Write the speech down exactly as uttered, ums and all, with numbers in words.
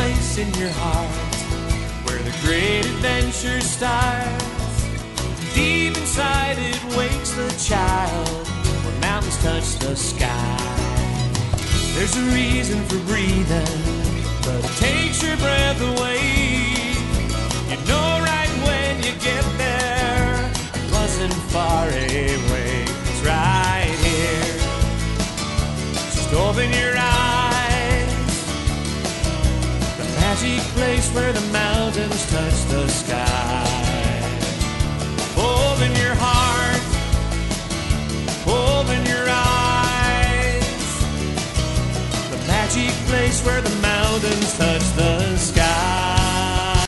place in your heart where the great adventure starts. Deep inside it wakes the child where mountains touch the sky. There's a reason for breathing, but it takes your breath away.